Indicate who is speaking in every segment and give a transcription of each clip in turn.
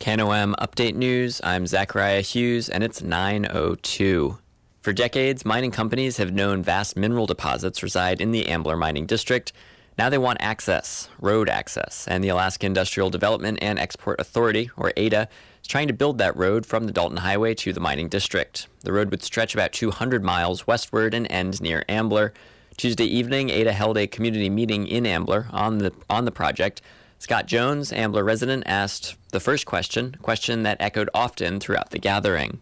Speaker 1: KNOM Update News, I'm Zachariah Hughes, and it's 9:02. For decades, mining companies have known vast mineral deposits reside in the Ambler Mining District. Now they want access, road access, and the Alaska Industrial Development and Export Authority, or AIDA, is trying to build that road from the Dalton Highway to the mining district. The road would stretch about 200 miles westward and end near Ambler. Tuesday evening, AIDA held a community meeting in Ambler on the project. Scott Jones, Ambler resident, asked the first question, a question that echoed often throughout the gathering.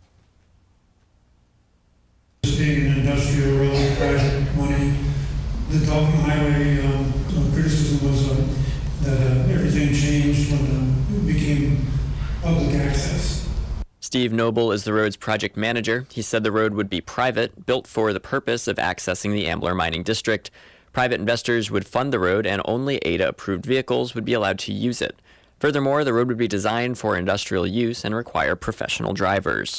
Speaker 2: Being an industrial road project money, the Dalton Highway criticism was that everything changed when it became public access.
Speaker 1: Steve Noble is the road's project manager. He said the road would be private, built for the purpose of accessing the Ambler Mining District. Private investors would fund the road, and only AIDA-approved vehicles would be allowed to use it. Furthermore, the road would be designed for industrial use and require professional drivers.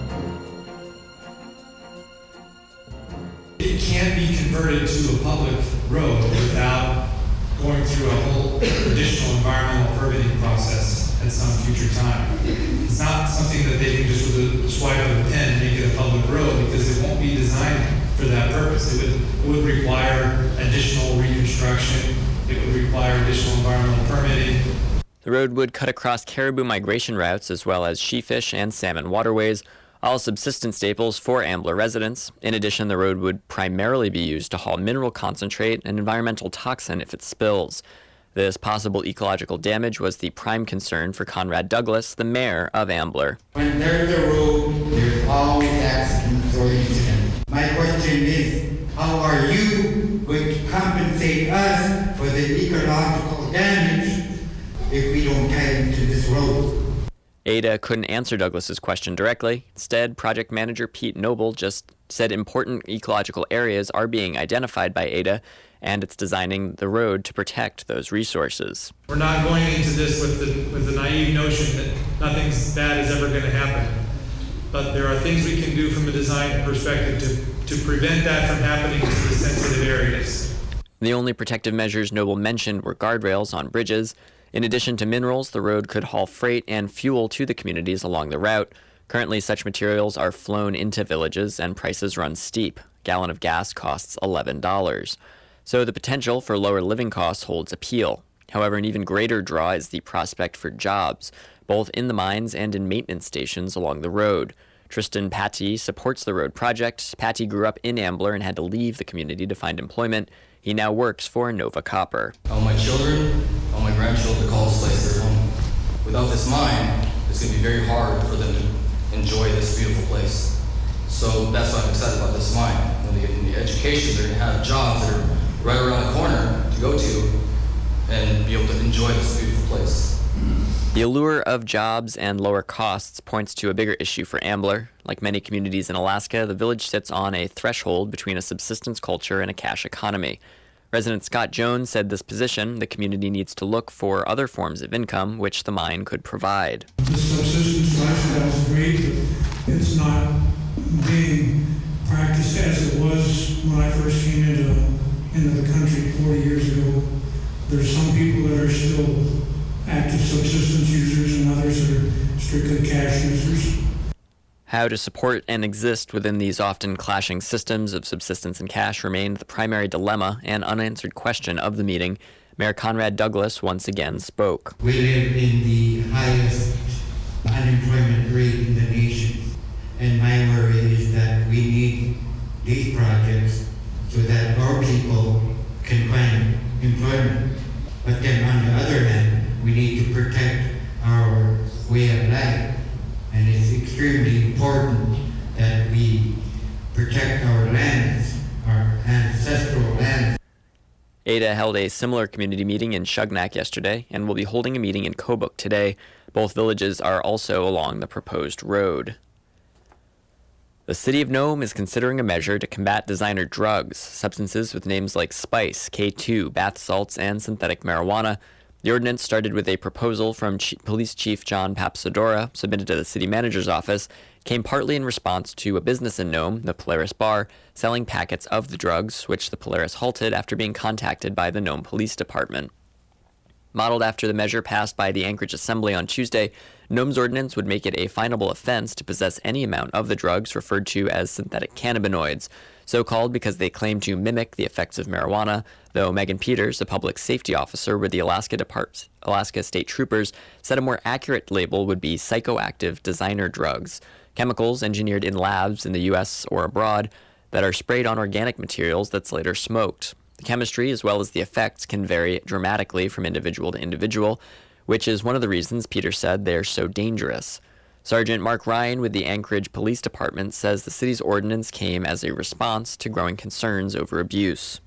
Speaker 3: It can't be converted to a public road without going through a whole additional environmental permitting process at some future time. It's not something that they can just with a swipe of a pen make it a public road, because it won't be designed for that purpose. It would require additional reconstruction. It would require additional environmental permitting.
Speaker 1: The road would cut across caribou migration routes as well as sheefish and salmon waterways, all subsistence staples for Ambler residents. In addition, the road would primarily be used to haul mineral concentrate and environmental toxin if it spills. This possible ecological damage was the prime concern for Conrad Douglas, the mayor of Ambler.
Speaker 4: When there's a road, there's always accidents or incidents. My question is, how are you going to compensate us for the ecological damage if we don't tie into this road?
Speaker 1: AIDA couldn't answer Douglas's question directly. Instead, project manager Pete Noble just said important ecological areas are being identified by AIDA, and it's designing the road to protect those resources.
Speaker 3: We're not going into this with the naive notion that nothing bad is ever going to happen. But there are things we can do from a design perspective to prevent that from happening to the sensitive areas.
Speaker 1: The only protective measures Noble mentioned were guardrails on bridges. In addition to minerals, the road could haul freight and fuel to the communities along the route. Currently, such materials are flown into villages and prices run steep. A gallon of gas costs $11. So the potential for lower living costs holds appeal. However, an even greater draw is the prospect for jobs, both in the mines and in maintenance stations along the road. Tristan Patty supports the road project. Patty grew up in Ambler and had to leave the community to find employment. He now works for Nova Copper.
Speaker 5: All my children, all my grandchildren call this place their home. Without this mine, it's going to be very hard for them to enjoy this beautiful place. So that's why I'm excited about this mine. When they get into education, they're going to have jobs that are right around the corner to go to and be able to enjoy this beautiful place.
Speaker 1: The allure of jobs and lower costs points to a bigger issue for Ambler. Like many communities in Alaska, the village sits on a threshold between a subsistence culture and a cash economy. Resident Scott Jones said this position, the community needs to look for other forms of income which the mine could provide.
Speaker 2: The subsistence lifestyle is great, but it's not being practiced as it was when I first came into the country 40 years ago. There's some people that are still active subsistence users and others that are strictly cash users.
Speaker 1: How to support and exist within these often clashing systems of subsistence and cash remained the primary dilemma and unanswered question of the meeting. Mayor Conrad Douglas once again spoke.
Speaker 4: We live in the highest unemployment rate in the nation, and my worry is that we need these projects so that our people can find employment. But then on the other hand, we need to protect our way of life, and it's extremely important that we protect our lands, our ancestral lands.
Speaker 1: AIDA held a similar community meeting in Shugnak yesterday and will be holding a meeting in Kobuk today. Both villages are also along the proposed road. The city of Nome is considering a measure to combat designer drugs, substances with names like spice, K2, bath salts, and synthetic marijuana. The ordinance started with a proposal from Police Chief John Papsadora, submitted to the city manager's office, came partly in response to a business in Nome, the Polaris Bar, selling packets of the drugs, which the Polaris halted after being contacted by the Nome Police Department. Modeled after the measure passed by the Anchorage Assembly on Tuesday, Nome's ordinance would make it a finable offense to possess any amount of the drugs referred to as synthetic cannabinoids, so called because they claim to mimic the effects of marijuana, though Megan Peters, a public safety officer with the Alaska State Troopers, said a more accurate label would be psychoactive designer drugs, chemicals engineered in labs in the U.S. or abroad that are sprayed on organic materials that's later smoked. The chemistry, as well as the effects, can vary dramatically from individual to individual, which is one of the reasons Peter said they're so dangerous. Sergeant Mark Ryan with the Anchorage Police Department says the city's ordinance came as a response to growing concerns over abuse.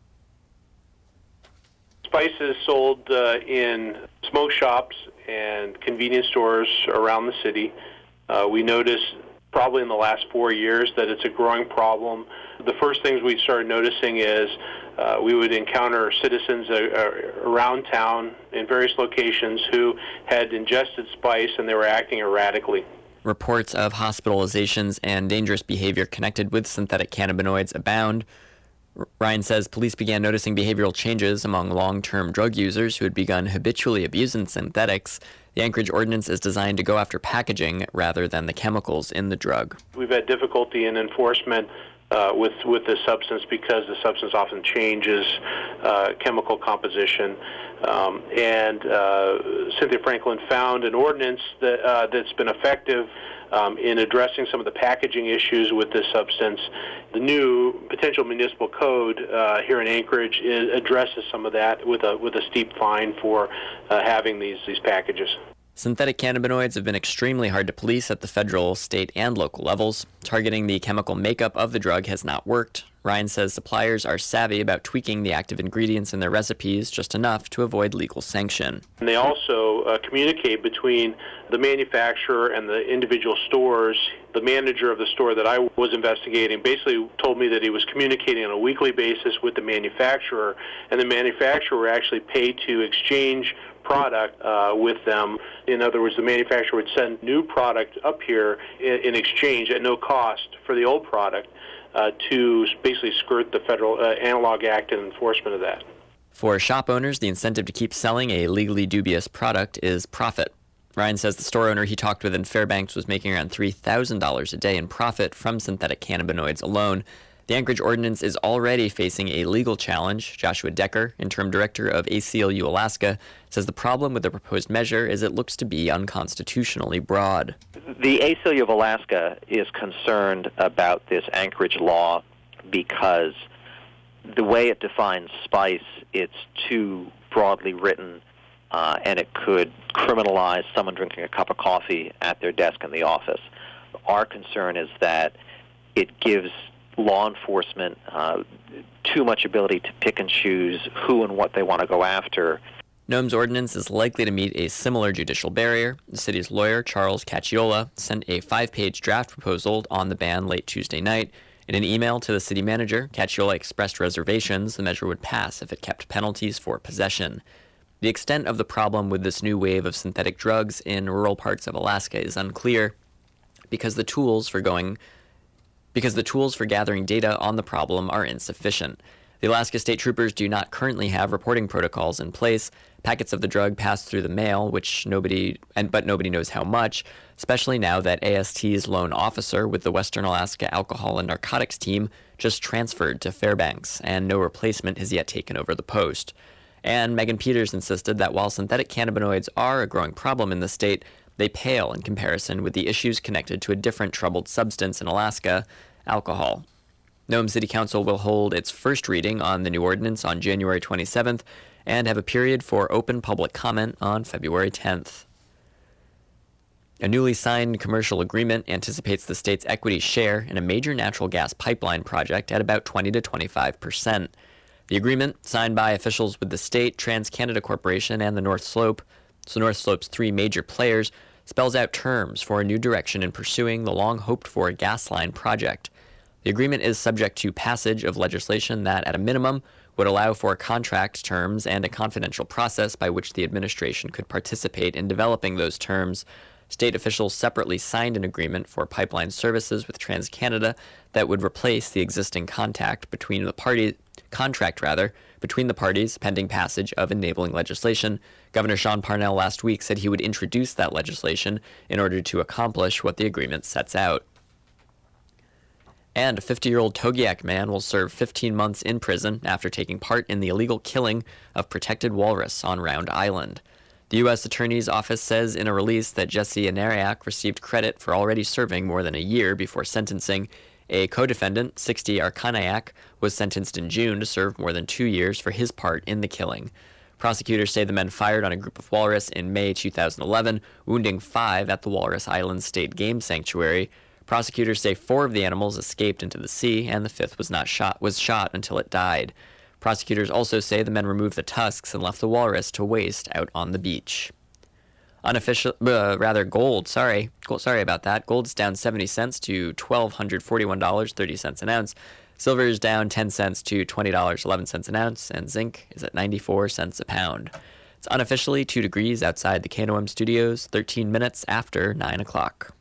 Speaker 6: Spice is sold in smoke shops and convenience stores around the city. We noticed probably in the last 4 years that it's a growing problem. The first things we started noticing is we would encounter citizens around town in various locations who had ingested spice and they were acting erratically.
Speaker 1: Reports of hospitalizations and dangerous behavior connected with synthetic cannabinoids abound. Ryan says police began noticing behavioral changes among long-term drug users who had begun habitually abusing synthetics. The Anchorage ordinance is designed to go after packaging rather than the chemicals in the drug.
Speaker 6: We've had difficulty in enforcement with this substance because the substance often changes chemical composition. And Cynthia Franklin found an ordinance that's been effective in addressing some of the packaging issues with this substance. The new potential municipal code here in Anchorage addresses some of that with a steep fine for having these packages.
Speaker 1: Synthetic cannabinoids have been extremely hard to police at the federal, state, and local levels. Targeting the chemical makeup of the drug has not worked. Ryan says suppliers are savvy about tweaking the active ingredients in their recipes just enough to avoid legal sanction.
Speaker 6: And they also communicate between the manufacturer and the individual stores. The manager of the store that I was investigating basically told me that he was communicating on a weekly basis with the manufacturer, and the manufacturer actually paid to exchange product with them. In other words, the manufacturer would send new product up here in exchange at no cost for the old product to basically skirt the Federal Analog Act and enforcement of that.
Speaker 1: For shop owners, the incentive to keep selling a legally dubious product is profit. Ryan says the store owner he talked with in Fairbanks was making around $3,000 a day in profit from synthetic cannabinoids alone. The Anchorage ordinance is already facing a legal challenge. Joshua Decker, interim director of ACLU Alaska, says the problem with the proposed measure is it looks to be unconstitutionally broad.
Speaker 7: The ACLU of Alaska is concerned about this Anchorage law because the way it defines spice, it's too broadly written, and it could criminalize someone drinking a cup of coffee at their desk in the office. Our concern is that it gives law enforcement too much ability to pick and choose who and what they want to go after.
Speaker 1: Nome's ordinance is likely to meet a similar judicial barrier. The city's lawyer, Charles Cacciola, sent a 5-page draft proposal on the ban late Tuesday night. In an email to the city manager, Cacciola expressed reservations the measure would pass if it kept penalties for possession. The extent of the problem with this new wave of synthetic drugs in rural parts of Alaska is unclear because the tools for gathering data on the problem are insufficient. The Alaska State Troopers do not currently have reporting protocols in place. Packets of the drug pass through the mail, but nobody knows how much, especially now that AST's lone officer with the Western Alaska Alcohol and Narcotics Team just transferred to Fairbanks, and no replacement has yet taken over the post. And Megan Peters insisted that while synthetic cannabinoids are a growing problem in the state, they pale in comparison with the issues connected to a different troubled substance in Alaska, alcohol. Nome City Council will hold its first reading on the new ordinance on January 27th and have a period for open public comment on February 10th. A newly signed commercial agreement anticipates the state's equity share in a major natural gas pipeline project at about 20 to 25%. The agreement, signed by officials with the state, TransCanada Corporation, and the North Slope, so North Slope's three major players, spells out terms for a new direction in pursuing the long-hoped-for gas line project. The agreement is subject to passage of legislation that, at a minimum, would allow for contract terms and a confidential process by which the administration could participate in developing those terms. State officials separately signed an agreement for pipeline services with TransCanada that would replace the existing contract between the parties between the parties pending passage of enabling legislation. Governor Sean Parnell last week said he would introduce that legislation in order to accomplish what the agreement sets out. And a 50-year-old Togiak man will serve 15 months in prison after taking part in the illegal killing of protected walrus on Round Island. The U.S. Attorney's Office says in a release that Jesse Anariak received credit for already serving more than a year before sentencing. A co-defendant, 60 Arkanayak, was sentenced in June to serve more than 2 years for his part in the killing. Prosecutors say the men fired on a group of walrus in May 2011, wounding 5 at the Walrus Island State Game Sanctuary. Prosecutors say 4 of the animals escaped into the sea, and the 5th was shot until it died. Prosecutors also say the men removed the tusks and left the walrus to waste out on the beach. Gold. Sorry about that. Gold's down 70 cents to $1,241.30 an ounce. Silver is down 10 cents to $20.11 an ounce, and zinc is at 94 cents a pound. It's unofficially 2 degrees outside the KNOM studios, 13 minutes after 9 o'clock.